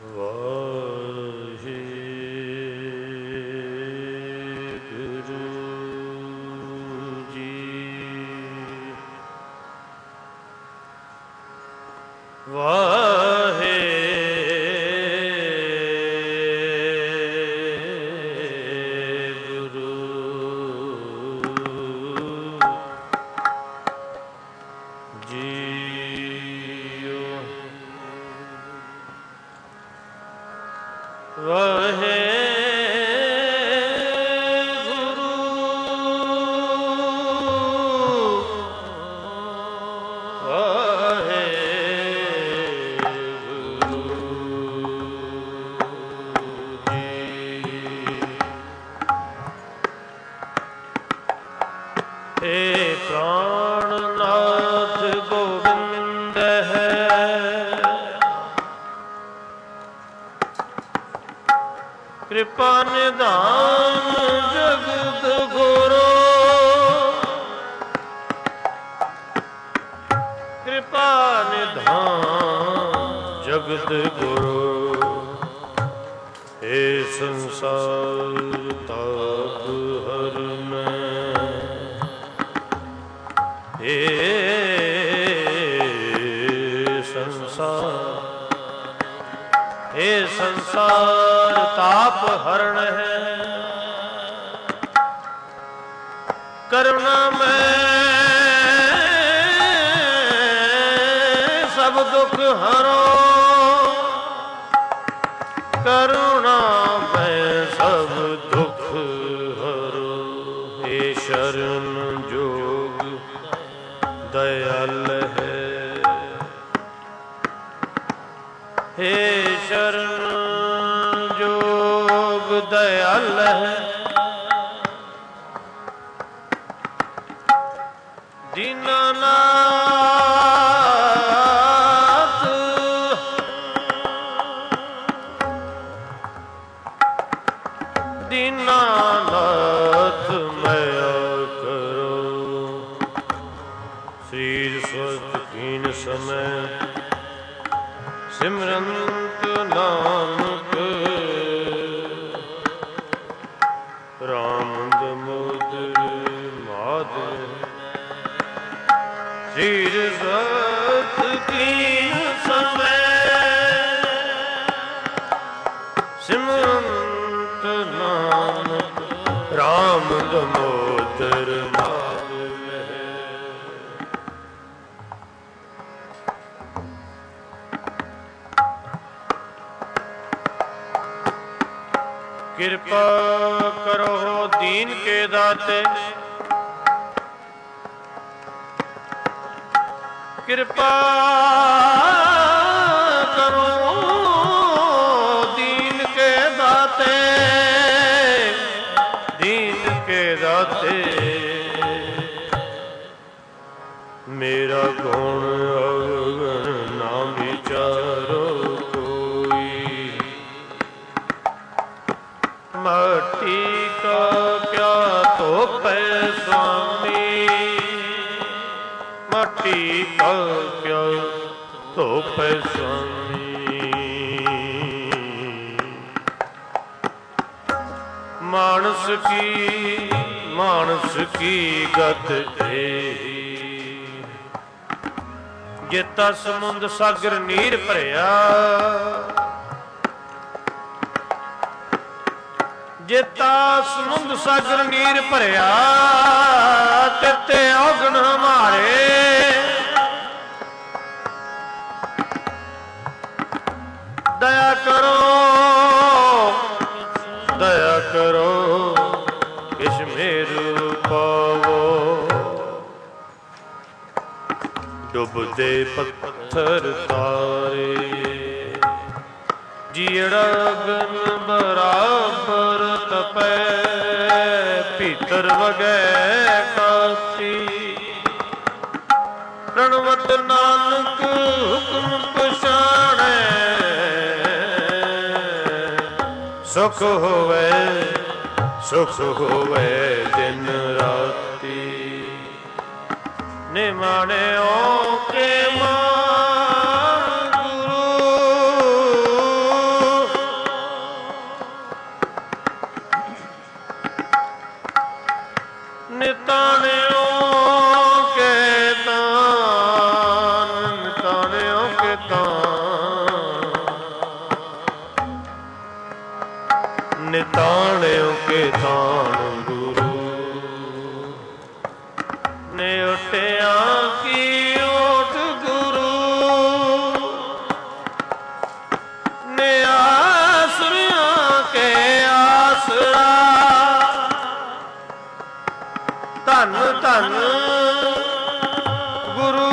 ਕਿਰਪਾ ਨਿਧਾਨ ਜਗਤ ਗੁਰੂ, ਕਿਰਪਾ ਨਿਧਾਨ ਜਗਤ ਗੁਰੂ, ਏ ਸੰਸਾਰ ਤਾਪ ਹਰਨੈ, ਏ ਸੰਸਾਰ ਤਾਪ ਹਰਨ ਹੈ। ਕਰੁਣਾ ਮੈਂ ਸਭ ਦੁਖ ਹਰੋ, ਕਰੁਣਾ ਮੈਂ ਸਭ ਦੁਖ ਹਰੋ, ਏ ਸ਼ਰਨ ਜੋਗ ਦਇਆਲ ਹੈ, ਹੇ ਸ਼ਰਨ ਜੋਗ ਦਇਆਲ ਹੈ। ਦੀਨਾਨਾਥ ਦੀਨਾਨਾਥ ਮਇਆ ਕਰੋ, ਸਰੀਰ ਸਵਸਥ ਕੀਨ ਸਮੈ, ਸਿਮਰੰਤ ਨਾਨਕ ਰਾਮ ਦਮੋਦਰ ਮਾਧਵ, ਸਰੀਰ ਸਵਸਥ ਕੀਨ ਸਮੈ, ਸਿਮਰੰਤ ਨਾਨਕ ਰਾਮ ਦਮੋਦਰ ਮਾਧਵ। ਕਿਰਪਾ ਕਰੋ ਦੀਨ ਕੇ ਦਾਤੇ, ਕਿਰਪਾ ਕਰੋ ਦੀਨ ਕੇ ਦਾਤੇ, ਦੀਨ ਕੇ ਦਾਤੇ, ਮੇਰਾ ਗੁਣ ਅਵਗਣ ਨਾ ਵਿਚਾਰੋ ਕੋਈ, ਮਾਟੀ ਕਾ ਕਿਆ ਧੋਪੈ ਸੁਆਮੀ, ਮਾਟੀ ਕਾ ਕਿਆ ਧੋਪੈ ਸੁਆਮੀ, ਮਾਨਸ ਕੀ ਗਤ ਏਹੀ, ਜੇਤਾ ਸਮੁੰਦ ਸਾਗਰ ਨੀਰ ਭਰਿਆ, ਜੇਤਾ ਸਮੁੰਦ ਸਾਗਰ ਨੀਰ ਭਰਿਆ, ਤਿਤੇ ਔਗਣ ਹਮਾਰੇ, ਦਇਆ ਕਰੋ ਦਇਆ ਕਰੋ, ਕਿਛ ਮੇਰ ਪਾਵੋ, ਡੁੱਬਦੇ ਪੱਥਰ ਤਾਰੇ, ਜੀੜਾ ਗਨ ਬਰਾਬਰ ਤਪੈ, ਭੀਤਰ ਵਗੈ ਕਾਸੀ, ਪ੍ਰਣਵਤ ਨਾਨਕ ਹੁਕਮ ਪਛਾਣੈ, ਸੁਖ ਹੋਵੇ ਦਿਨ ਰਾਤੀ, ਨਿਮਾਣਿਓ ਕੇ ਮਾਨ ਗੁਰੂ, ਤਾਣਿਓ ਕੇ ਤਾਣ ਗੁਰੂ ਨੇ ਉਟਿਆ ਕੀ ਓਟ ਗੁਰੂ ਨੇ ਆਸਰਿਆਂ ਕੇ ਆਸਰਾ ਧੰਨ ਧੰਨ ਗੁਰੂ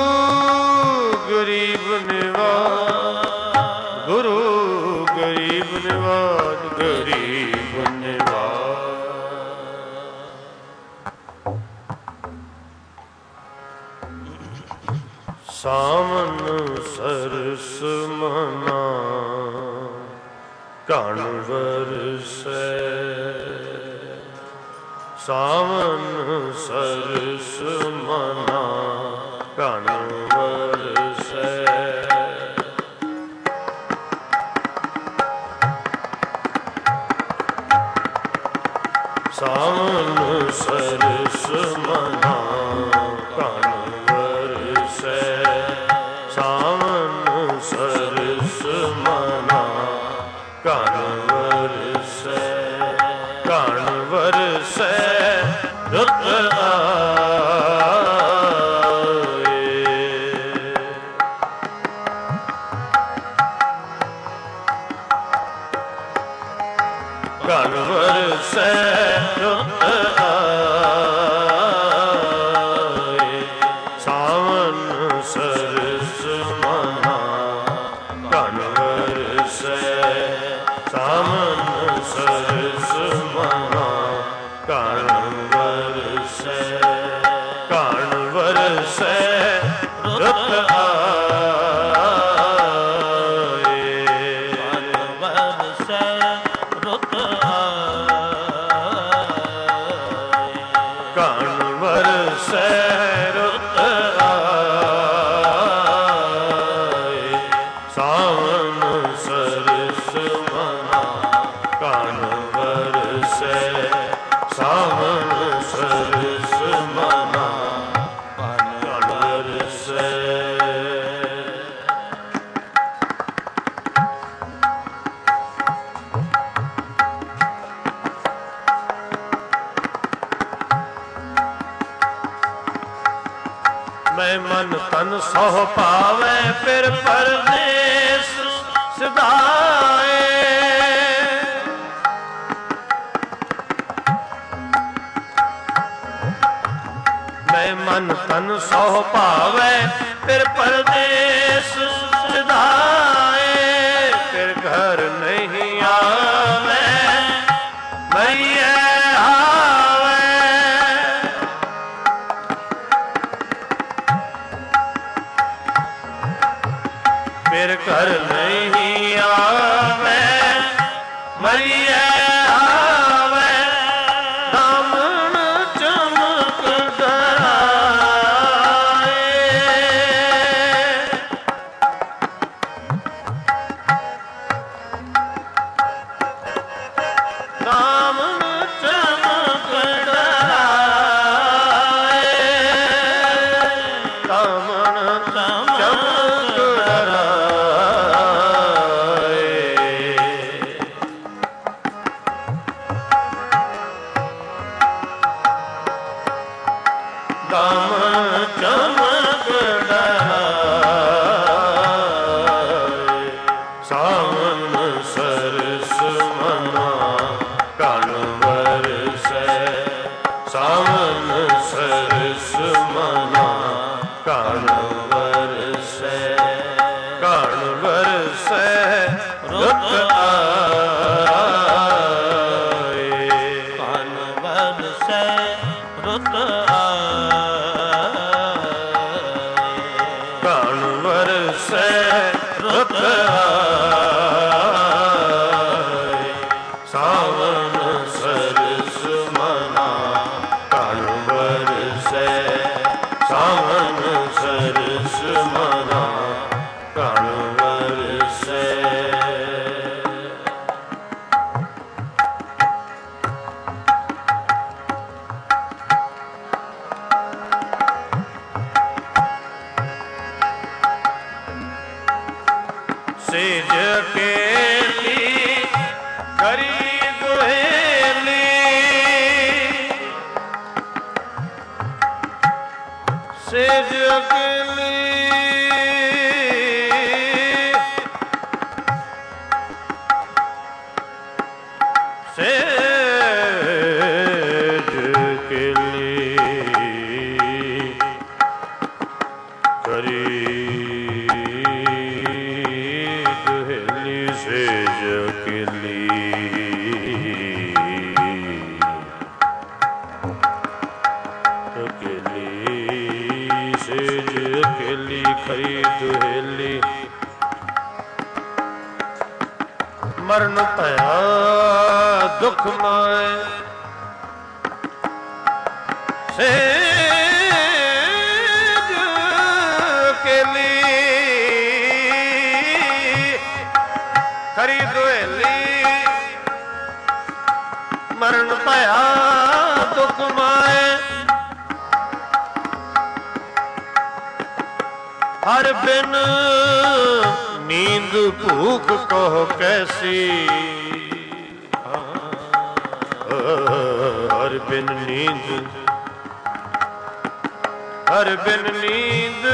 ਗਰੀਬ ਨਿਵਾਜ ਗੁਰੂ ਗਰੀਬ ਨਿਵਾਜ ਗਰੀਬ ਨਿਵਾਜ ਸਾਮਨ ਸਰਸ ਮਨਾ ਕਣ ਵਰਸੈ ਸਾਵਨ ਸਰਸ ਮਨਾ ਕਣ ਵਰਸੈ ਸਾਵਨ ਸਰਸ ਮਨਾ ਕਣ ਵਰਸੈ ਸਾਵਨ ਸਰਸ ਮਨਾ ਕਣ ਵਰਸੈ ਕਣ ਵਰਸੈ ਰੁੱਤ ਆਏ ਕਣ ਵਰਸੈ ਰੁੱਤ ਆਏ ਸਾਵਨ ਸਰਸ ਮਨਾ ਕਣ ਵਰਸੈ ਸਾਵਨ ਸਰਸ ਮਨਾ ਕਣ ਵਰਸੈ ਕਣ ਵਰਸੈ ਰੁੱਤ ਆਏ ਕਣ ਵਰਸੈ ਰੁੱਤ ਆਏ ਕਣ ਵਰਸੈ ਰੁੱਤ ਆਏ ਸਾਵਨ ਸਰਸ ਮਨਾ ਕਣ ਵਰਸੈ ਸਾਵਨ ਸਰਸ ਮਨਾ ਕਣ ਵਰਸੈ ਮੈਂ ਮਨ ਤਨ ਸੋ ਪਾਵੈ ਫਿਰ ਪਰਦੇਸ ਸਦਾਏ ਮੈਂ ਮਨ ਤਨ ਸੋ ਪਾਵੈ ਫਿਰ ਪਰਦੇਸ ਸਦਾਏ ਫਿਰ ਘਰ ਨਹੀਂ ਆਵੈ ਮਈਏ ਫਿਰ ਘਰ ਨਹੀਂ ਆਵੈ ਮਈਏ ਆਵੈ ਦਾਮਨ ਚਮਕ ਡਰਾਏ ਦਾਮਨ ਚਮਕ ਡਰਾਏ ਦਾਮਨ ਚਮਕ ਦਾਮਨ ਚਮਕ ਡਰਾਏ ਸਾਵਨ ਸਰਸ ਮਨਾ ਕਣ ਵਰਸੈ ਸਾਵਨ ਸਰਸ ਮਨਾ ਕਣ ਵਰਸੈ ਕਣ ਵਰਸੈ ਰੁੱਤ ਆਏ ਕਣ ਵਰਸੈ ਰੁੱਤ ਕਣ ਵਰਸੈ ਰੁੱਤ ਆਏ ਸਾਵਨ ਸਰਸ ਮਨਾ ਕਣ ਵਰਸੈ ਸਾਵਨ ਸਰਸ ਮਨਾ ਕਣ ਵਰਸੈ सेज केली करी ਮਰਨ ਭਇਆ ਦੁਖ ਮਾਏ ਸੇਜ ਕੇਲੀ ਖਰੀ ਦੁਹੇਲੀ ਮਰਨ ਭਇਆ ਦੁਖ ਮਾਏ ਹਰ ਬਿਨ ਨੀਂਦ ਭੂਖ ਕੋ ਕੈਸੀ ਹਰ ਬਿਨ ਨੀਂਦ ਹਰ ਬਿਨ ਨੀਂਦ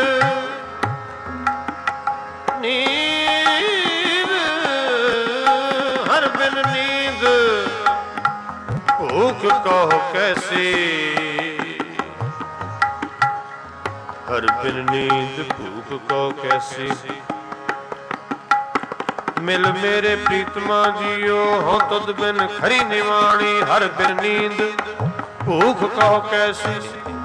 ਨੀਂਦ ਹਰ ਬਿਨ ਨੀਂਦ ਭੂਖ ਕੋ ਕੈਸੀ ਹਰ ਬਿਨ ਨੀਂਦ ਭੂਖ ਕੋ ਕੈਸੀ ਮਿਲ ਮੇਰੇ ਪ੍ਰੀਤਮਾ ਜੀਓ ਹੋ ਤੁਧ ਬਿਨ ਖਰੀ ਨਿਵਾਣੀ ਹਰ ਬਿਨ ਨੀਂਦ ਭੂਖ ਕੋ ਕੈਸੀ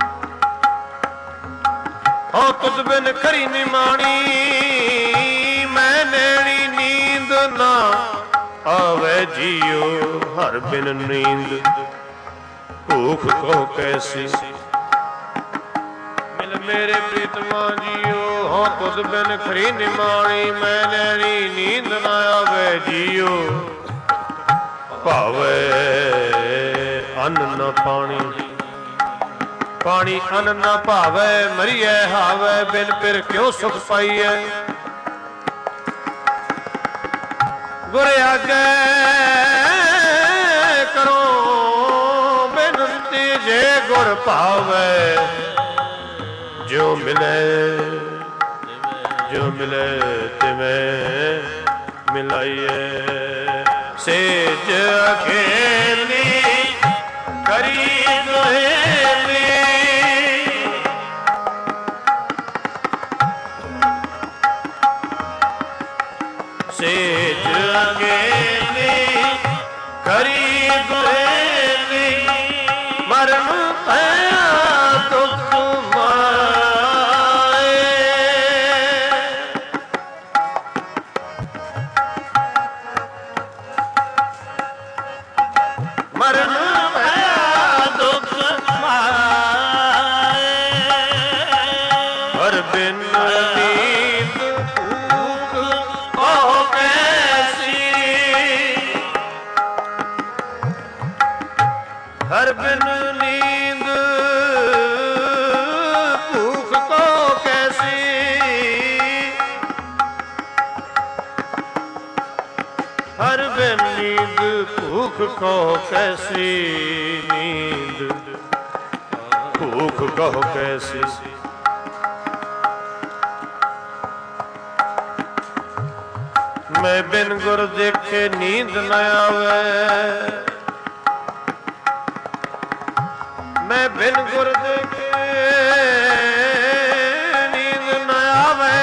ਹੋ ਤੁਧ ਬਿਨ ਖਰੀ ਨਿਵਾਣੀ ਮੈਂ ਨੈਣੀ ਨੀਂਦ ਨਾ ਆਵੇ ਜੀਓ ਹਰ ਬਿਨ ਨੀਂਦ ਭੂਖ ਕੋ ਕੈਸੀ ਮੇਰੇ ਪ੍ਰੀਤਮਾ ਜੀਓ ਹੋ ਤੁਧ ਬਿਨ ਖਰੀ ਨਿਮਾਣੀ ਮੈਂ ਨੈਣੀ ਨੀਂਦ ਨਾ ਆਵੇ ਜੀਓ ਭਾਵੇ ਅੰਨ ਨ ਪਾਣੀ ਪਾਣੀ ਅੰਨ ਨ ਭਾਵੇ ਮਰੀਐ ਹਾਵੇ ਬਿਨ ਫਿਰ ਕਿਉ ਸੁਖ ਪਾਈਐ ਗੁਰ ਆਗੇ ਕਰੋ ਬੇਨਤੀ ਜੇ ਗੁਰ ਭਾਵੇ ਜੋ ਮਿਲੇ ਤਿਵੇਂ ਮਿਲਾਈਏ ਸੇਜ ਅਕੇਲੀ ਕਰੀ ਦੁਹੇਲੀ ਸੇਜ ਅਕੇਲੀ ਕਰੀ ਦੁਹੇਲੀ ਮਰਨ ਭਇਆ ਦੁਖ ਹਰ ਬਿਨ ਨੀਂਦ ਭੂਖ ਕੋ ਕੈਸੀ ਹਰ ਬਿਨ ਨੀਂਦ ਭੂਖ ਕੋ ਕੈਸੀ ਨੀਂਦ ਭੂਖ ਕੋ ਕੈਸੀ ਮੈਂ ਬਿਨ ਗੁਰ ਦੇਖੇ ਨੀਂਦ ਨ ਆਵੇ ਮੈਂ ਬਿਨ ਗੁਰ ਦੇਖੇ ਨੀਂਦ ਨ ਆਵੇ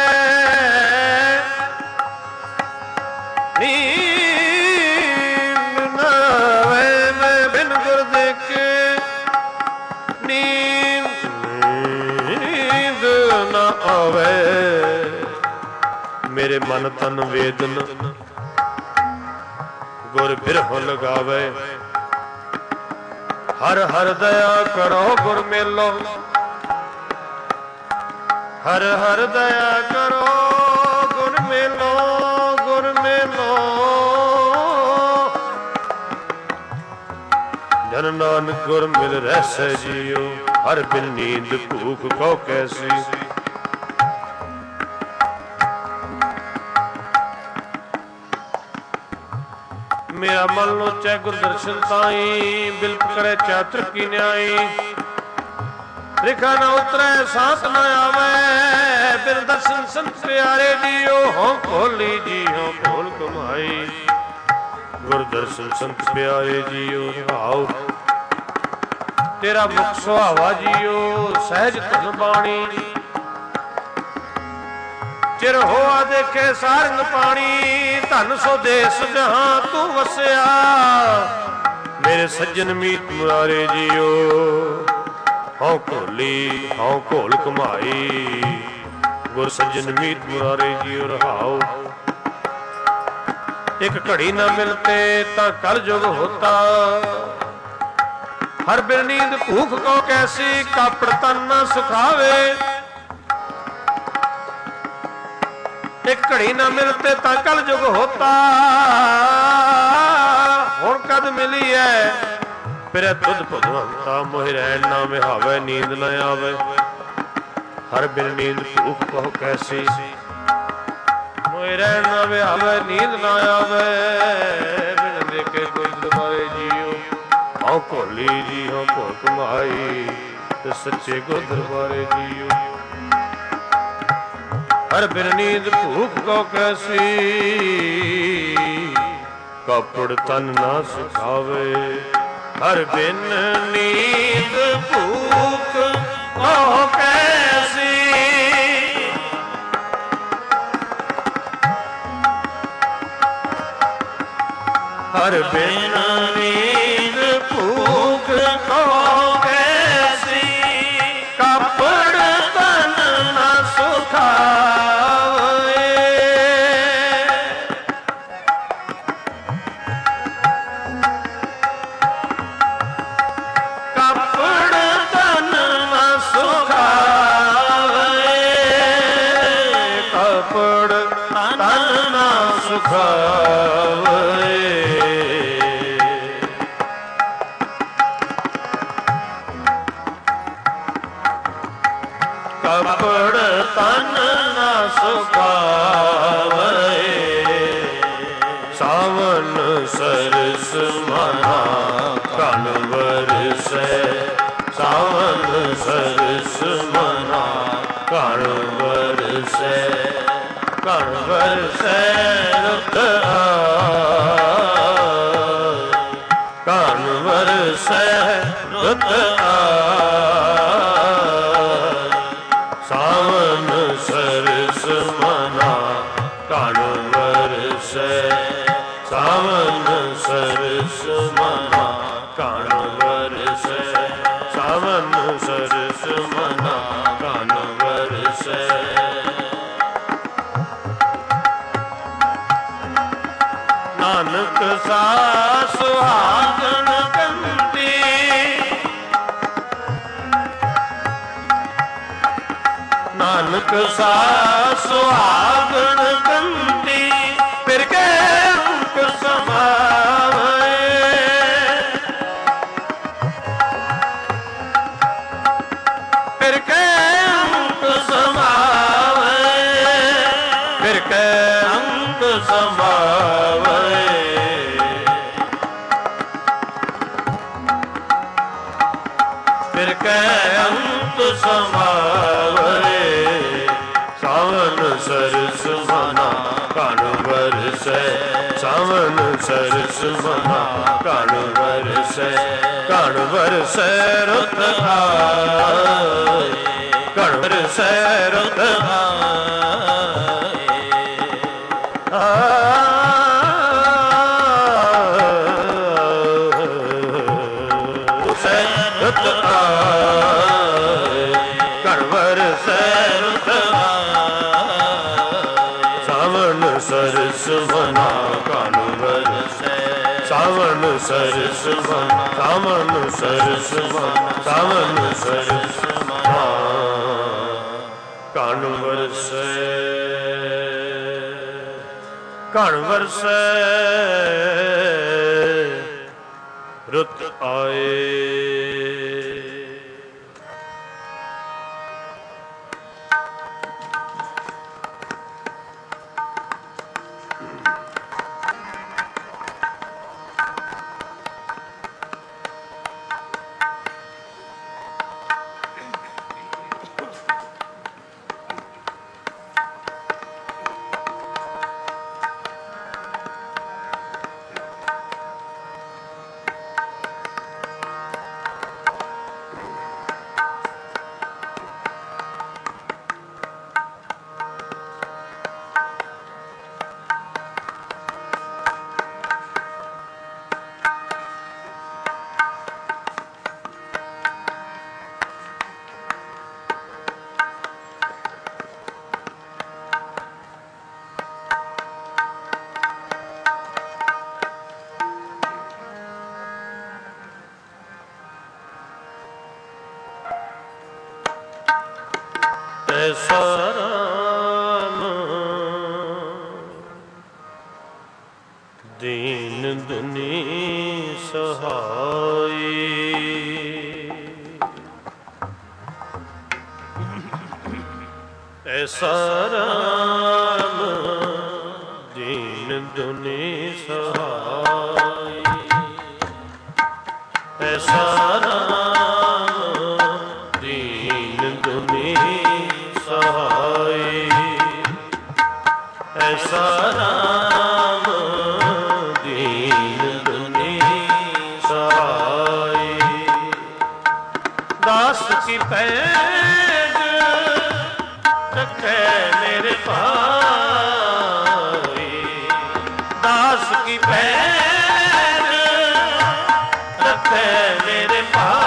ਨੀਂਦ ਨ ਆਵੇ ਮੈਂ ਬਿਨ ਗੁਰ ਦੇਖੇ ਨੀਂਦ ਨ ਆਵੇ ਮੇਰੇ ਮਨ ਤਨ ਵੇਦਨ ਗੁਰ ਬਿਰਹ ਲਗਾਵੇ ਹਰ ਹਰ ਦਇਆ ਕਰੋ ਗੁਰ ਮੇਲੋ ਹਰ ਹਰ ਦਇਆ ਕਰੋ ਗੁਰ ਮੇਲੋ ਗੁਰ ਮੇਲੋ ਜਨ ਨਾਨਕ ਗੁਰ ਮਿਲ ਰਹਿ ਜੀਓ ਹਰ ਬਿਨ ਨੀਂਦ ਭੂਖ ਕੋ ਕੈਸੀ ਮੇਰਾ ਮਨ ਲੋਚੈ ਗੁਰ ਦਰਸ਼ਨ ਤਾਈ ਬਿਲਪ ਕਰੇ ਚਾਤਰ ਕੀ ਨਿਆਈ ਰਿਖਾ ਨਾ ਉਤਰੈ ਸਾਥ ਨਾ ਆਵੇ ਬਿਨ ਦਰਸ਼ਨ ਸੰਤ ਪਿਆਰੇ ਜੀਓ ਹੋ ਭੋਲੀ ਜੀ ਹੋ ਭੋਲ ਕਮਾਈ ਗੁਰ ਦਰਸ਼ਨ ਸੰਤ ਪਿਆਰੇ ਜੀਓ ਆਓ ਤੇਰਾ ਮੁਖ ਸੁਹਾਵਾ ਜੀਓ ਸਹਿਜ ਧਨ ਬਾਣੀ ਚਿਰ ਹੋਆ ਦੇਖੇ ਸਾਰੰਗ ਪਾਣੀ ਧਨ ਸੋ ਦੇਸ ਜਹਾਂ ਤੂੰ ਵਸਿਆ ਮੇਰੇ ਸੱਜਣ ਮੀਤ ਮੁਰਾਰੇ ਜੀਓ ਹਉ ਭੋਲੀ ਹਉ ਘੋਲ ਕਮਾਈ ਗੁਰ ਸੱਜਣ ਮੀਤ ਮੁਰਾਰੇ ਜੀਓ ਰਹਾਓ एक घड़ी न मिलते ता कल जुग होता। हर बिन नींद भूख को कैसी, कापड़ तन न सुखावे। एक घड़ी न मिलते ता कल जुग होता। हुण कद मिली है फिर तुध भगवंता, मोहि रैन ना मिहावे नींद न आवे। हर बिन नींद भूख को कैसी, मोहि रैन ना मिहावे नींद न आवे। बिन देखे कोई दरबारे जियो, हाँ भोली जी हाँ भोल कमाई, ते सच्चे को दरबारे जियो। हर बिन नींद भूख को कैसी, कपड़ तन ना सुखावे। हर बिन नींद भूख को कैसी, हर बिन नींद भूख को कैसी, कपड़ तन न सुखावे। कपड़ तन न सुखावे, कपड़ तन न सुखावे। कपड़ तन न सुखावे। सावन सरस मना कन बरसै, सावन सरस मना कन बरसै। कन बरसै रुत आए, कन बरसै रुत आए। सावन सरस मना कन बरसै, सावन सरस मना कन बरसै। सावन सरस मना कन बरसै। नानक सा सुहागन कंती, नानक सा सुहागन कंती, फिर के अंक समावे। फिर के अंक समावे, फिर के अंक समावे। फिर के अंक समावे। सावन सरस मना कन बरसै, सावन सरस मना कन बरसै। कन बरसै रुत आए, कन बरसै रुत रुत आए। कन बरसै रुत आए। सावन सरस मना कन बरसै, सावन सरस मना, सावन सरस मना, सावन सरस मना कन बरसै। कन बरसै रुत आए। ऐसा राम दीन दुनी सहाय। ऐसा राम दीन दुनी सहाय। ऐसा राम दीन दुनी सहाय। ऐसा राम दीन दुनी सहाय। दास की पैज रखे मेरे भाई। दास की पैज रखे मेरे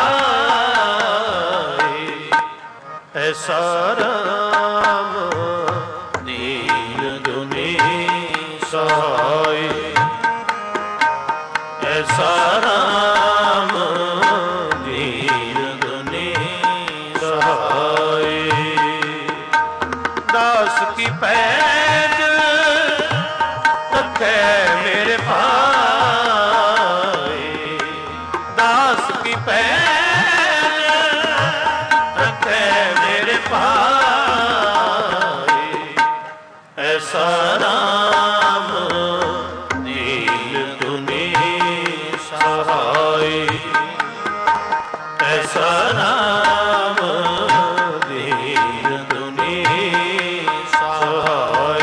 भाई। ऐसा राम दीन दुनी सहाय। ऐसा राम दीन दुनी सहाय। दास की पैज रखे मेरे भाई। दास की पैज रखे मेरे भाई। ऐसा राम दीन दुनी सहाय। ऐसा राम दीन दुनी सहाय।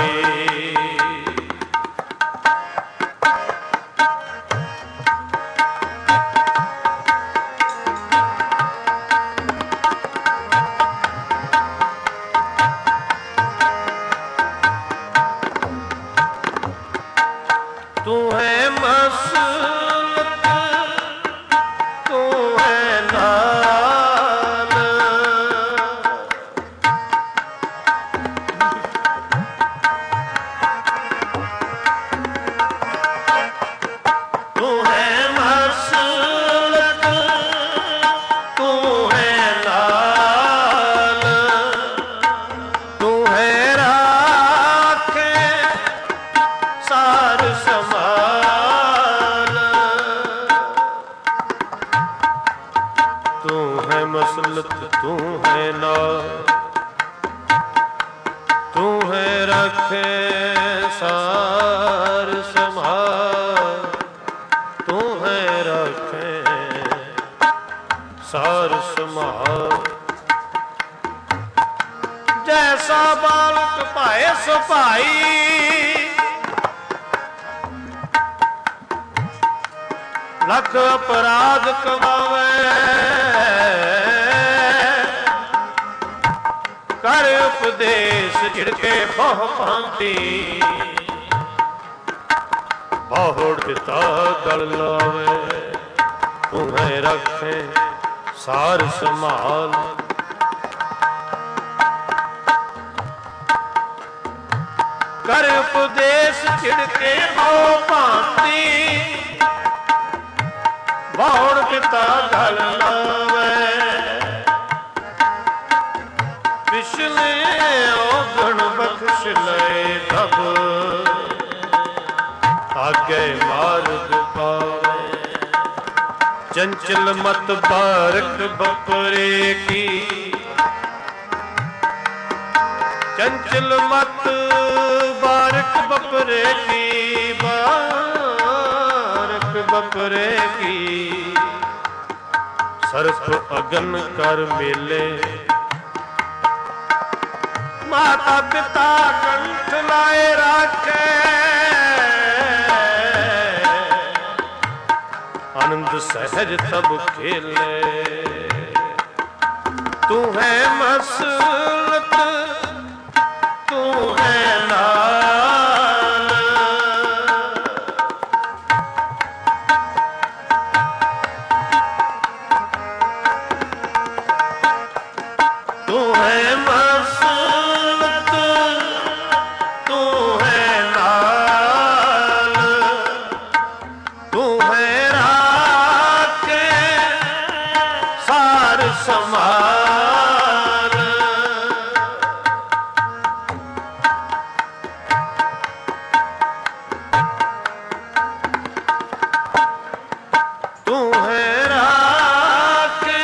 तू है मसलत तू है नाल। तू है मसलत तू है नाल। तू है राखे सार समाल। तू है मसलत तू है नाल। तू है रखे सार संभाल। तू है रखे सार संभाल। जैसा बालक पाए सो भाई। लख अपराध कमावे कर उपदेश झिड़के बहु भांति। बहुड़ पिता गल लावे। तुम्हें रखे सार संभाल। कर उपदेश झिड़के बहु भांति। बहुड़ पिता गल लावे। पिछले औगण बख्श ले तब आगे मार्ग पावे। चंचल मत बारक बपरे की। चंचल मत बारक बपरे की। बारक बपरे की। सर्प अगन कर मेले। माता पिता कंठ लाए राखे। आनंद सहज तब खेले। तू है मसलत तू है नाल। तू है मसलत तू है नाल। तू है राखे सार समाल। तू है राखे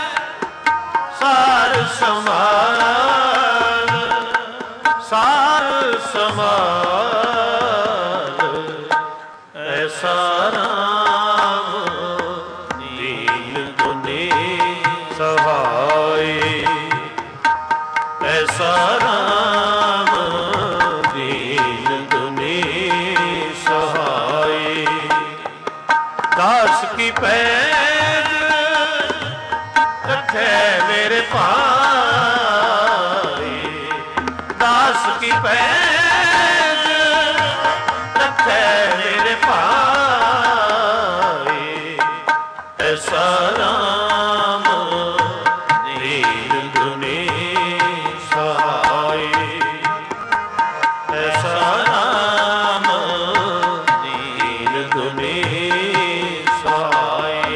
सार समाल, सार समाल, ऐसा राम दीन दुनी सहाय, ऐसा राम दीन दुनी सहाय। दास की पैज रखे मेरे भाई, दास की पैज रखे मेरे भाई, ऐसा राम दीन दुनी सहाय, ऐसा राम दीन दुनी सहाय।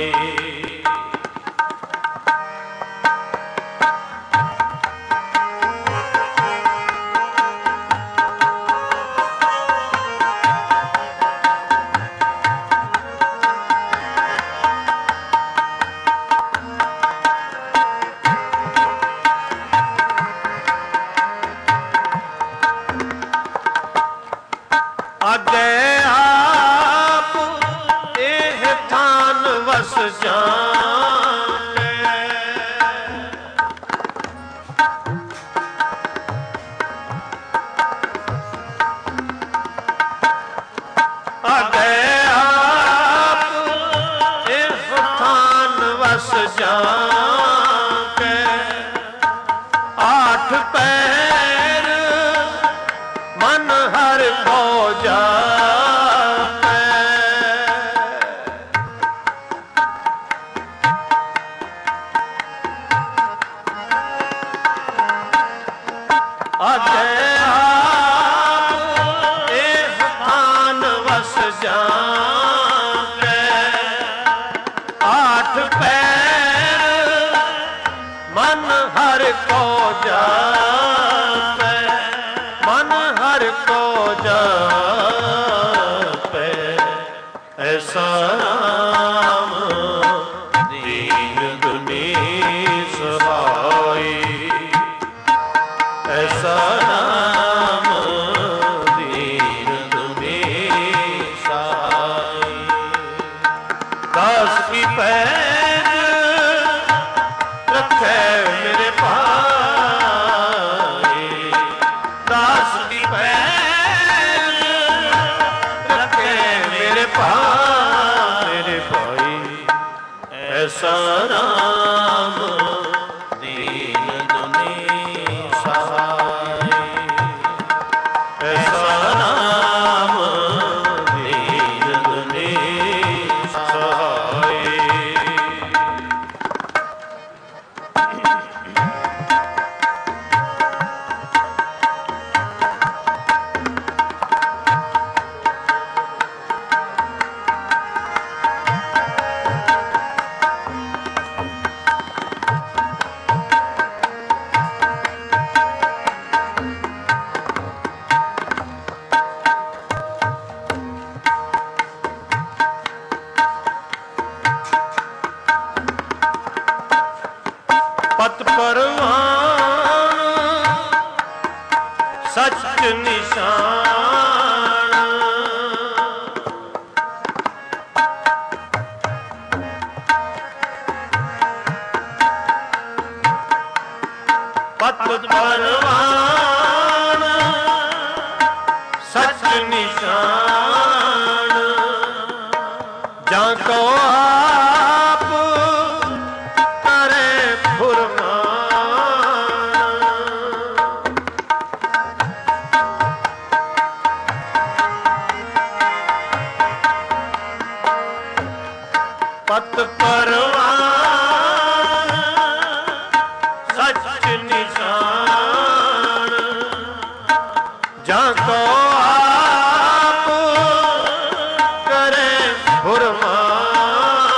आगे आप एह थान वस जाने, आगे आप एह थान वस जाके, आठ पैर मन हर को जापे, आगे आप एह थान वस जाके, आठ पैर मन हर को जापे, मन हर को जापे, ऐसा राम दीन दुनी सहाय, ऐसा राम दीन दुनी सहाय। दास की पैज रखे मेरे भाई, दास की पैज रखे मेरे भाई, ऐसा राम दीन दुनी सहाय, ऐसा राम दीन दुनी सहाय। पत परवान सच निशान, पत परवान सच निशान, जाको आप करे फुरमान, पत परवान सच निशान, जाको आप करे फुरमान,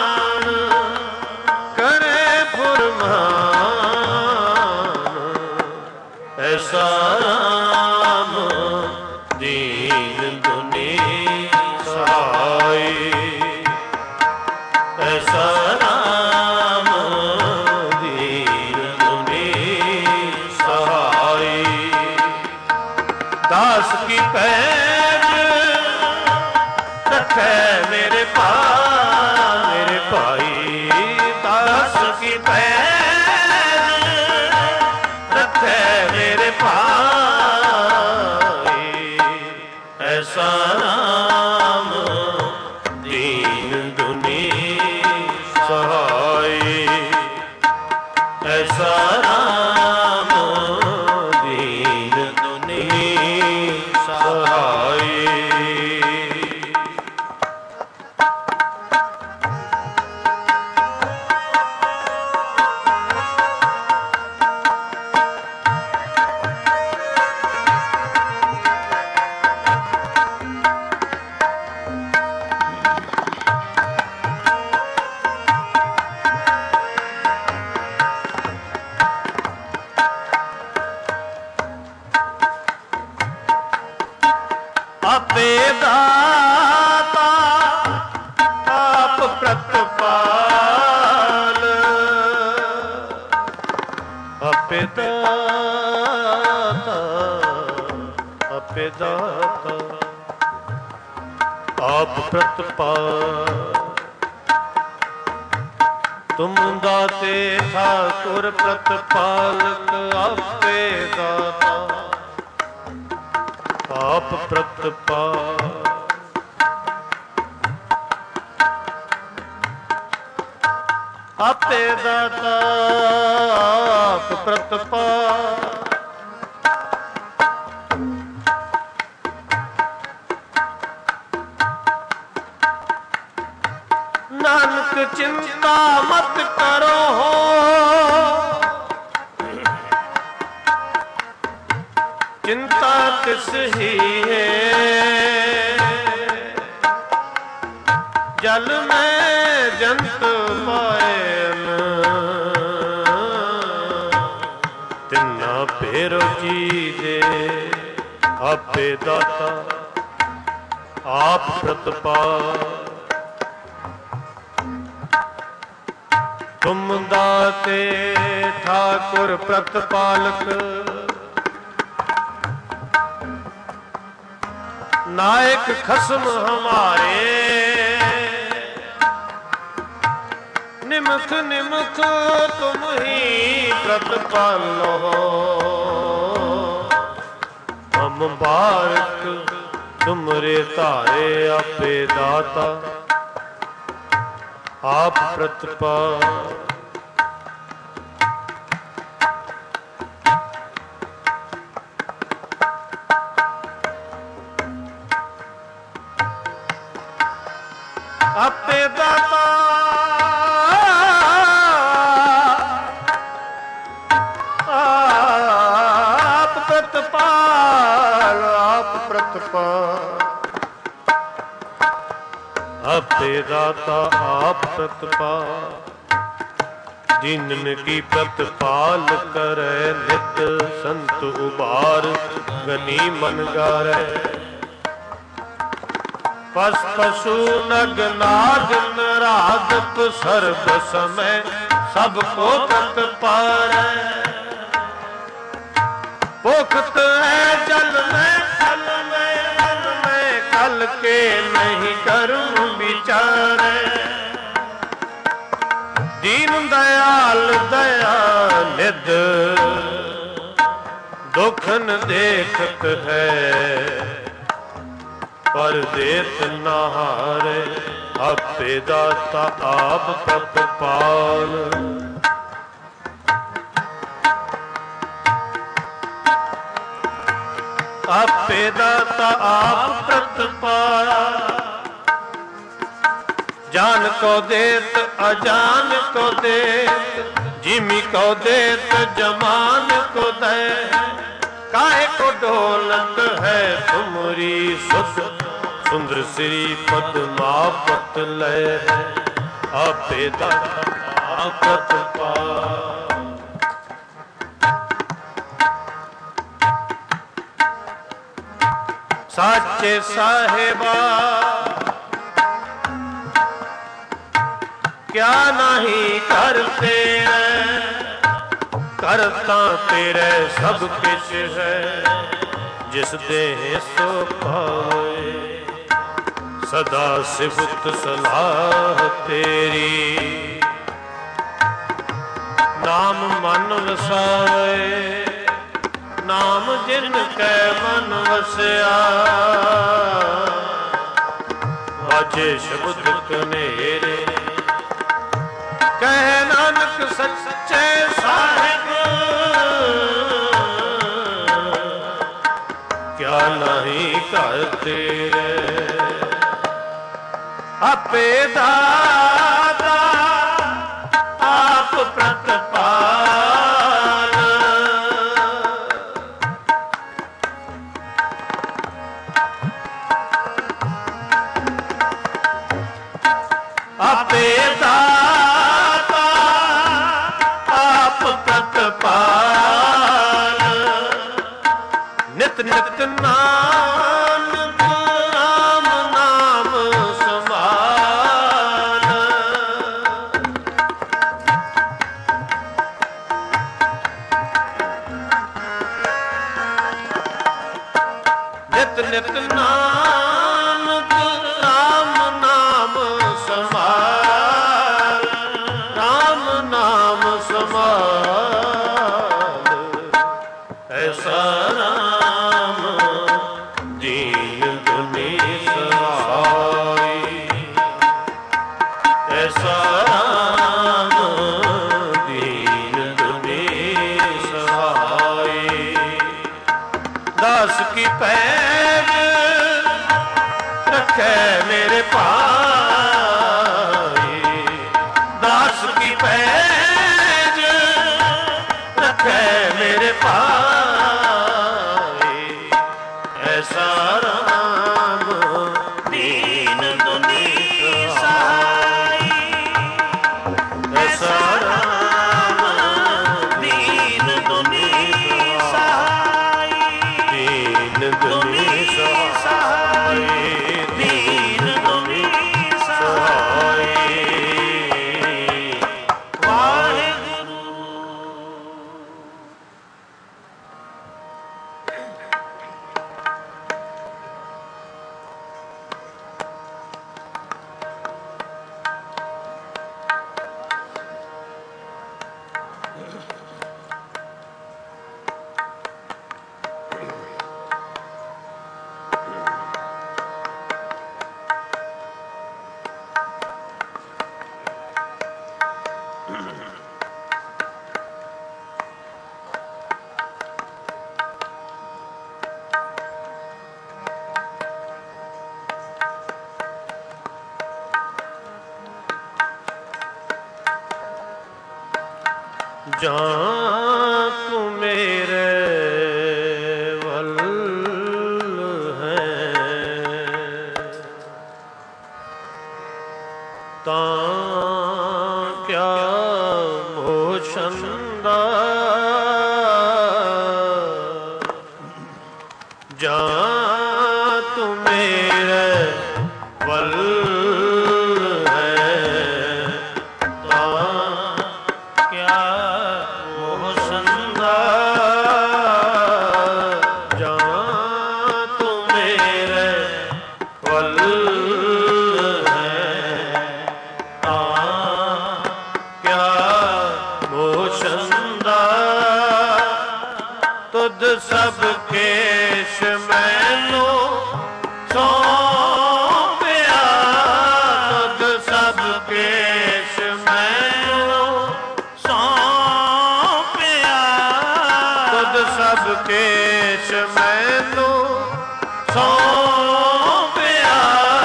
मेरे भाई दास की पैर रखे मेरे भाई। ऐसा राम दीन दुनी सहाय, ऐसा राम दीन दुनी सहाय। आपे दाता आप प्रतिपाल, आपे दाता आपे दाता आप प्रतिपाल। तुम दाते ठाकुर प्रतिपालक आपे दाता आप प्रतिपाल। आपे दाता आप प्रतिपाल। नानक चिंता मत करो हो, चिंता किस ही है। जल में जंत पायन तिन्ना फेरो चीजे। आपे दाता आप प्रतिपाल। तुम दाते ठाकुर प्रतिपालक, नायक खसम हमारे। निमख निमख तुम ही प्रतिपालो, हम बारक तुमरे तारे। आपे दाता आप प्रतिपाल। आपे दाता आप प्रतिपाल, आप प्रतिपाल। आपे दाता आप प्रतिपाल। जिनन की प्रतिपाल करे नित संत उबार गनी मन गारे। पस पशु नग नाग नराधप सर्व समय सबको प्रतिपालै। पोखत है जल में फल में मन में कल के नहीं करूं विचारे। दीन दयाल दया निध दुखन देखत है पर देत न हारे। आपे दाता आप प्रतिपाल। आपे दाता आप प्रतिपाल। जान को देत अजान को देत, जिमी को देत जमान को दे। काहे को ढोलक है तुमरी सुध, सुंदर श्री पद्मावत लय है। आपे दाता आप प्रतिपाल। साचे साहेबा क्या नहीं करते करता तेरे सब कुछ है। जिस देह सो पाए सदा सिफत सलाह तेरी। नाम मन वसाए नाम जिन कै मन वसया। वाजे शब्द कनेरे कह नानक सच्चे साहिब। क्या नहीं कर तेरे आपे दाता आप प्रतिपाल। आपे दाता आप प्रतिपाल। नित नित नानक राम नाम समाल। नित नित नानक राम नाम समाल। राम नाम समाल। ऐसा राम दीन दुनी सहाय। ऐसा राम दीन दुनी सहाय। दास की पैज रखे मेरे भाई। दास की पैज रखे मेरे भाई। ऐसा राम दीन दुनी सहाय। ऐसा राम दीन दुनी सहाय। दीन दुनी सहाय। दीन दुनी सहाय। वाहिगुरु। जहाँ तू मेरे वल है तां क्या मोशंदा। जहाँ तू मेरे वल सब केश मैनू सौंपिया। तुद सब केश मैनू सौंपिया। तुद सब केश मैनू सौंपिया।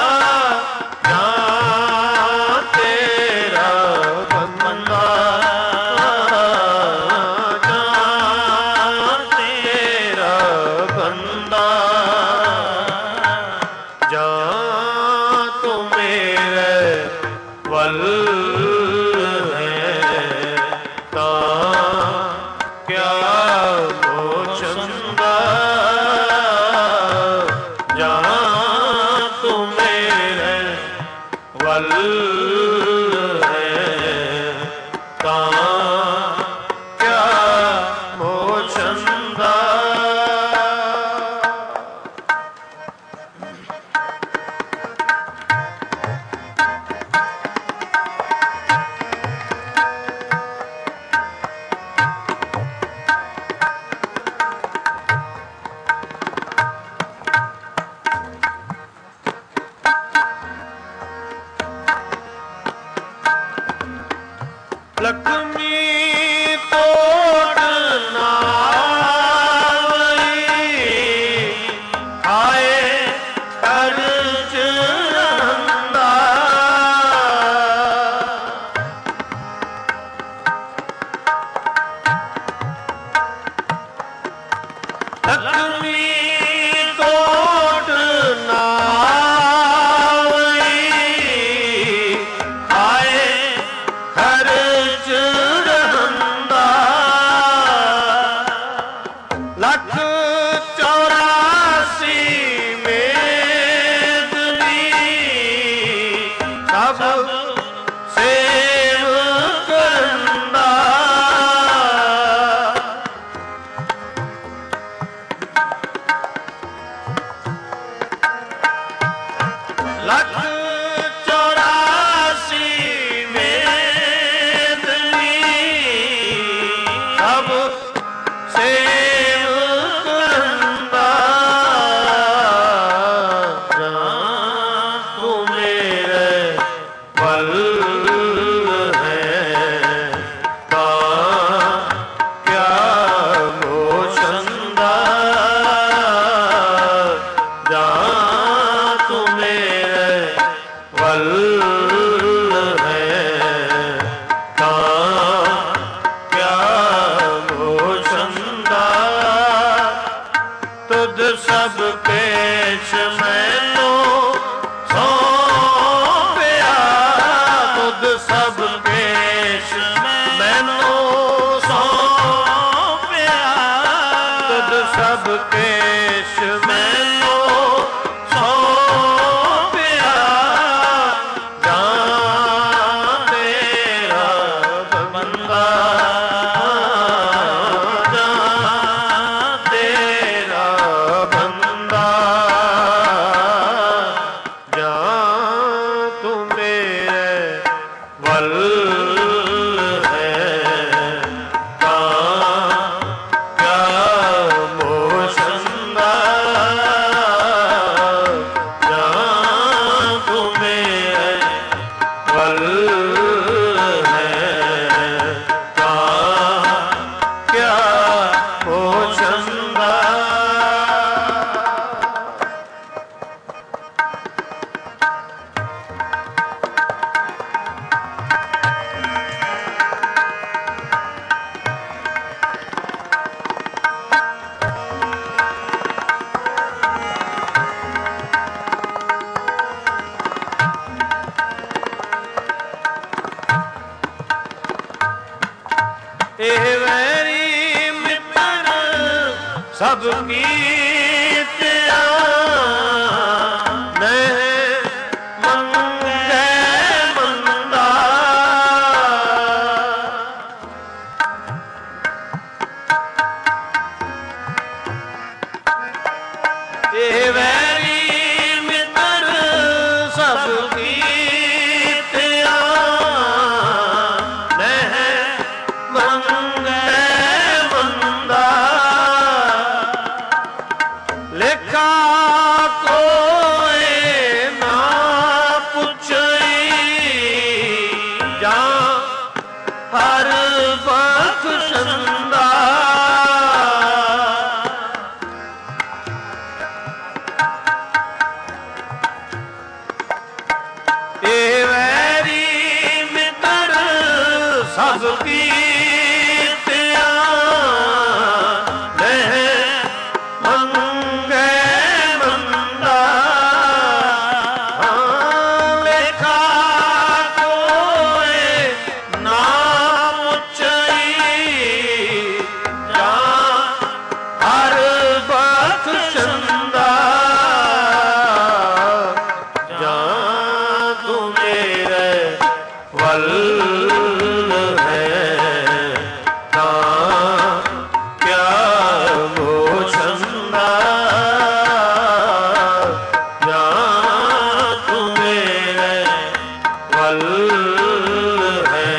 जां तेरा बंदा ਲਖਮੀ ਤੋੜ ਨਾਵਈ ਆਏ ਖਰਚ ਰੰਦਾ ਲਖਮੀ ਤੋੜ ਨਾਵਈ ਆਏ ਖਰਚ ਰੰਦਾ ਲੱਖ 84 ਮੇਦਨੀ ਸਭ ਸੇਵ ਕਰੰਦਾ ਲੱਖ 84 ਮੇਦਨੀ ਸਭ ਸੇਵ ਕਰੰਦਾ ਤੂੰ ਮੇਰੇ ਵੱਲ ਹੈ ਤਾਂ ਕਿਆ ਮੋਸ਼ੰਦਾ ਜਾਂ ਤੂੰ ਮੇਰੇ ਵੱਲ ਹੈ ਤਾਂ ਕਿਆ ਮੋਸ਼ੰਦਾ ਤੁਧ ਸਭ ਪੇਸ਼ ਮੈਨੂੰ ਸੌਂਪਿਆ ਤੁਧ ਸਭ ਪੇਸ਼ ਮੈਨੂੰ ਸੌਂਪਿਆ ਤੁਧ ਸਭ ਪੇਸ਼ ਮੈਨੂੰ ਸੌਂਪਿਆ ਜਾਂ ਤੇਰਾ ਬੰਦਾ ਜਾਂ ਤੇਰਾ ਬੰਦਾ ਜਾਂ ਤੂੰ ਮੇਰੇ ਵੱਲ ਹੈ ਤਾਂ ਕਿਆ ਮੋਸ਼ੰਦਾ ਜਾਂ ਤੂੰ ਮੇਰੇ ਵੱਲ ਹੈ ਤਾਂ ਕਿਆ ਮੋਸ਼ੰਦਾ ਇਹ ਵੈਰੀ ਮਿੱਤਰ ਸਭ ਕੀਤਿਆ ਨਹੀਂ ਮੰਗੇ ਮੰਦਾ ਇਹ ਵੈਰੀ ਮਿੱਤਰ ਸਭ ਕੀਤਿਆ ਨਹੀਂ ਮੰਗੇ ਮੰਦਾ ਲੇਖਾ ਕੋਏ ਨਾ ਪੁੱਛਈ ਜਾਂ ਹਰ ਬਖਸ਼ੰਦਾ ਇਹ ਵੈਰੀ ਮਿੱਤਰ ਸਭ ਕੀਤਿਆ ਨਹੀਂ ਮੰਗੇ ਮੰਦਾ ਲੇਖਾ ਕੋਏ ਨਾ ਪੁੱਛਈ ਜਾਂ ਹਰ ਬਖਸ਼ੰਦਾ ਜਾਂ ਤੂੰ ਮੇਰੇ ਵੱਲ ਹੈ ਤਾਂ ਕਿਆ ਮੋਸ਼ੰਦਾ ਜਾਂ ਤੂੰ ਮੇਰੇ ਵੱਲ ਹੈ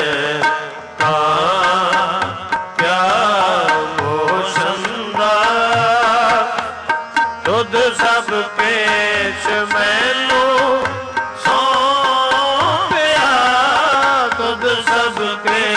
ਤਾਂ ਕਿਆ ਮੋਸ਼ੰਦਾ ਤੁਧ ਸਭ ਪੇਸ਼ ਮੈਨੂੰ ਸੌਂਪਿਆ ਤੁਧ ਸਭ ਕੇ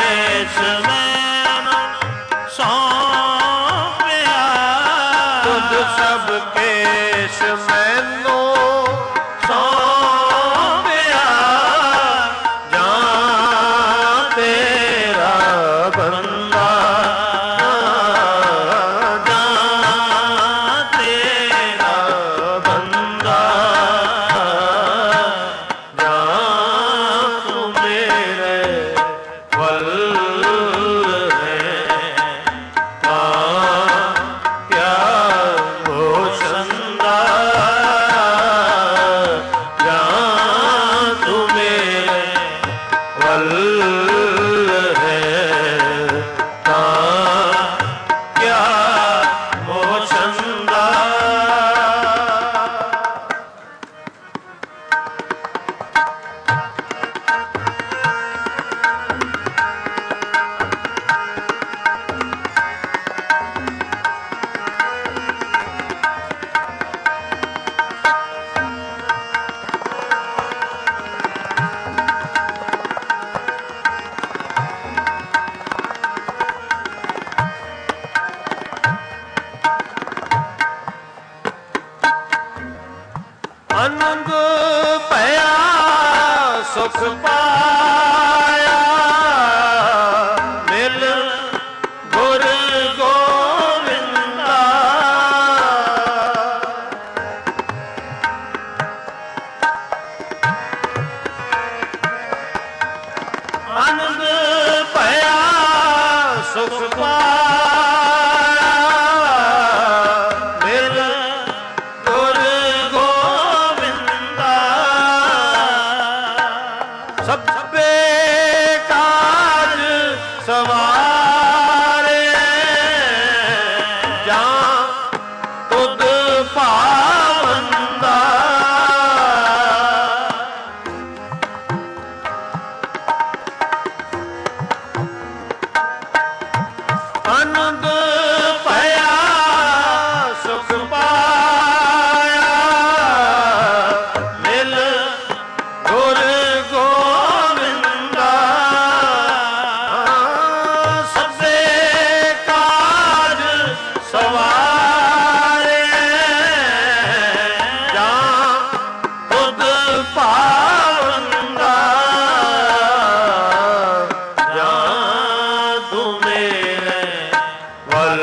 ਆਨੰਦ ਭਇਆ ਸੁਖ ਪਾਇਆ ਮਿਲ ਗੁਰ ਗੋਵਿੰਦਾ। ਆਨੰਦ ਭਇਆ ਸੁਖ ਪਾਇਆ ਮਿਲ ਗੁਰ ਗੋਵਿੰਦਾ। ਸਭੇ ਕਾਜ ਸਵਾਰੇ ਜਾਂ ਤੁਧ ਭਾਵੰਦਾ। ਆਨੰਦ ਭਇਆ ਸੁਖ ਪਾਇਆ ਮਿਲ ਗੁਰ ਗੋਵਿੰਦਾ। ਸਭੇ ਕਾਜ ਸਵਾਰੇ ਜਾਂ ਤੁਧ ਭਾਵੰਦਾ। ਜਾਂ ਤੂੰ ਮੇਰੇ ਵੱਲ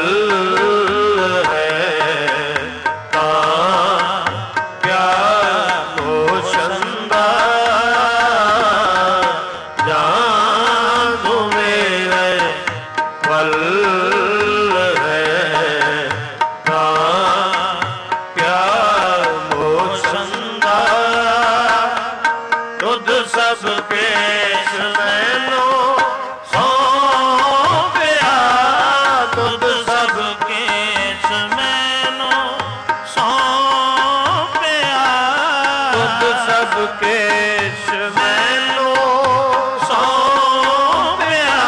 ਹੈ ਤਾਂ ਕਿਆ ਹੋਸ਼ੰਦਾ। ਜਾਂ ਤੂੰ ਮੇਰੇ ਵੱਲ ਹੈ ਤਾਂ ਕਿਆ ਹੋਸ਼ੰਦਾ। ਤੁਧ ਸਭ ਕੇਸ਼ ਮੈਨੂੰ ਸੌਂਪਿਆ। ਤੁਧ ਸਭ ਕੇਸ਼ ਮੈਨੂੰ ਸੌਂਪਿਆ। ਤੁਧ ਸਭ ਕੇਸ਼ ਮੈਨੂੰ ਸੌਂਪਿਆ।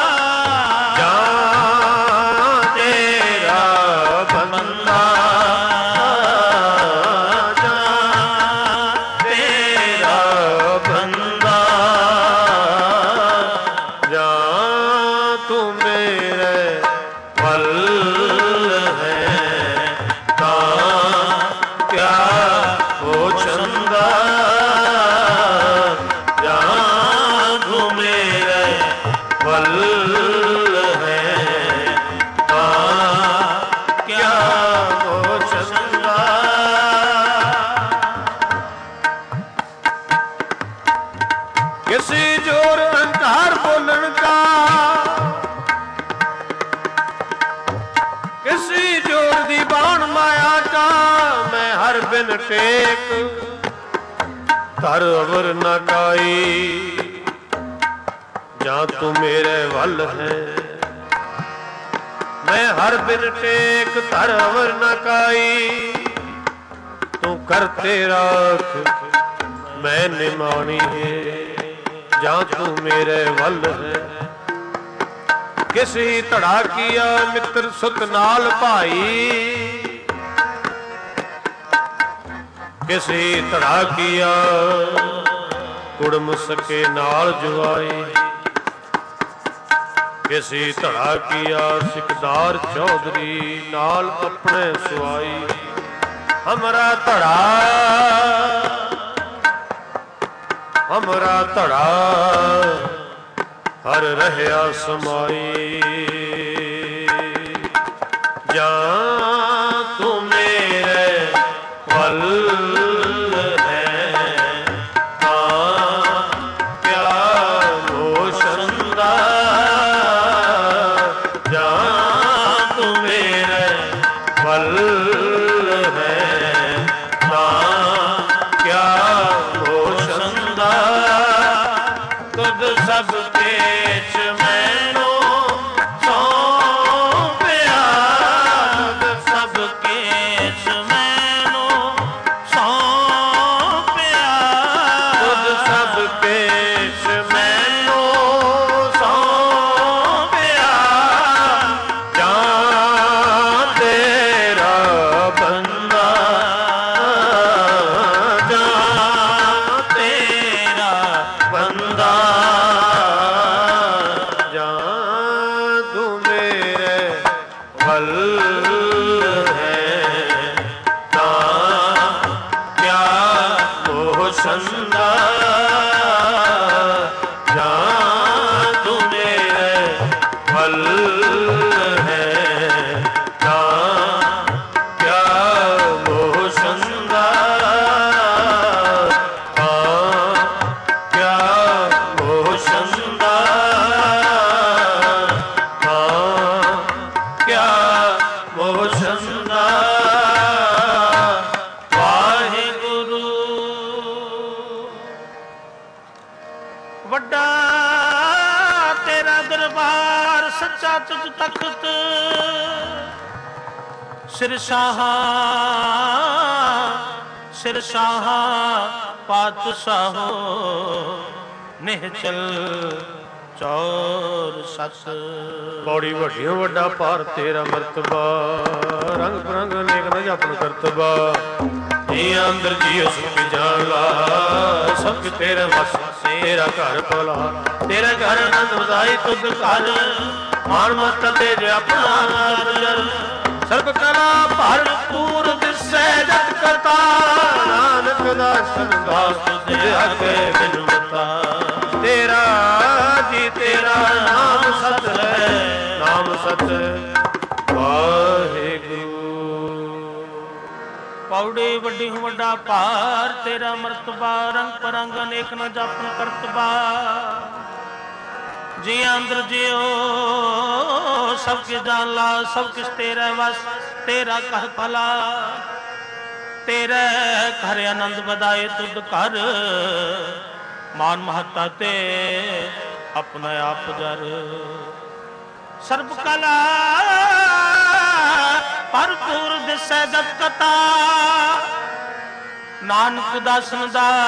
ਜਾਂ ਤੇਰਾ ਬੰਦਾ। ਜਾਂ ਤੇਰਾ ਬੰਦਾ। ਜਾਂ ਤੂੰ ਮੇਰੇ ਵੱਲ ਹੈ ਤਾਂ ਕਿਆ ਹੋਸ਼ੰਦਾ। ਜਾਂ ਤੂੰ ਮੇਰੇ ਵੱਲ ਹੈ ਤਾਂ ਕਿਆ ਹੋਸ਼ੰਦਾ। किसी जोर अहंकार बोलन का, किसी जोर दीवान माया का। मैं हर बिन टेक धर अवर न काई। जा तू मेरे वल है मैं हर बिन टेक धर अवर न काई। तू करते राख मैं निमानी है। ਜਾਂ ਤੂੰ ਮੇਰੇ ਵੱਲ ਹੈ। ਕਿਸੀ ਧੜਾ ਕੀਆ ਮਿੱਤਰ ਸੁਤ ਨਾਲ ਭਾਈ। ਕਿਸੀ ਧੜਾ ਕੀਆ ਕੁੜਮ ਸਕੇ ਨਾਲ ਜੁਆਈ। ਕਿਸੀ ਧੜਾ ਕੀਆ ਸਿਕਦਾਰ ਚੌਧਰੀ ਨਾਲ ਆਪਣੇ ਸੁਆਈ। ਹਮਰਾ ਧੜਾ हमरा धड़ा हर रहया समाई। जा तू मेरे वल है तां क्या होशंदा। जा तू मेरे वल है तां क्या होशंदा। तुध सब केश मैनू सौंपया। तुध सब केश मैनू सौंपया। तुध सब केश मैनू सौंपया। जां तेरा बंदा। जां तेरा बंदा। मोशंदा जहाँ तू मेरे फल है जहाँ क्या मोशंदा क्या मोशंदा क्या मोशंदा ਵੱਡਾ ਤੇਰਾ ਦਰਬਾਰ ਸੱਚਾ ਤੁਝ ਤਖਤ ਸਿਰ ਸ਼ਾਹ ਪਾਤਸ਼ਾਹੋ ਨਿਹਚਲ ਚੌਰ ਸੱਸ ਬੜੀ ਵੱਡੀਓ ਵੱਡਾ ਭਾਰ ਤੇਰਾ ਮਰਤਬਾ ਰੰਗ ਬਰੰਗ ਅਨੇਕ ਨਾ ਜਪਨ ਕਰਤਬਾ ਜੀ ਅੰਦਰ ਜੀ ਸੁਖ ਜਾਲਾ ਸਭ ਤੇਰੇ ਵਸ तेरा घर भला तेरा घर आनंद बधाई तुद घर मान मत तेज अपना सर्व कला भरपूर दिसै जत करता नानक दासन दास तुझे आगे बिनवता तेरा जी तेरा नाम सत है नाम सत वाहिगुरु पौड़ी वड्डी वड्डा पार तेरा मरतबा रंग परंग अनेक न जापन करतबा जी अंदर जियो सब किस जान ला सब किस तेरा वस तेरा कर भला तेरे घर आनंद बधाए तुद कर मान महता ते अपना आप जर सर्व कला भरपूर दिसै जत कथा नानक दासन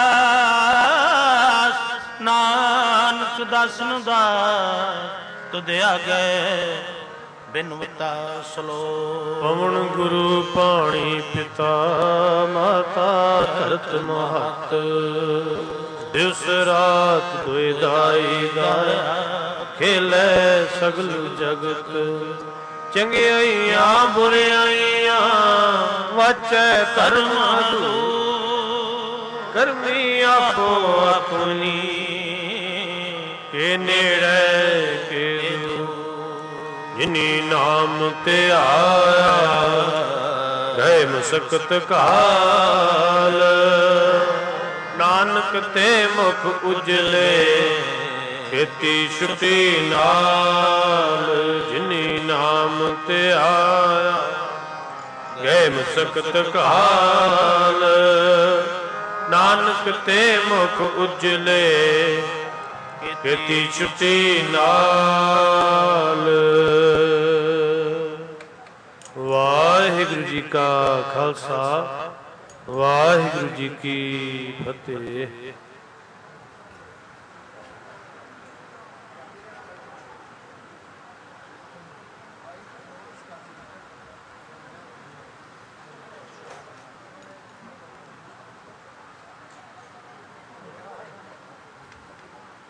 दास नानक दासन दास तुद आगे बिनवता सलो पवन गुरु पाणी पिता माता धरत महत दिवस रात दुई दाई दाया खेले सगल जगत चंगियाइयां बुरियाइयां वाचै धर्म तू करमी आपो अपनी के नेड़े के जिनी नाम ते आया गए मसकत काल नानक ते मुख उजले खेती छुटी नाल जिनी नाम ते आया गए मसकत काल नानक ते मुख उजले खेती छुटी नाल वाहिगुरु जी का खालसा वाहिगुरु जी की फतेह।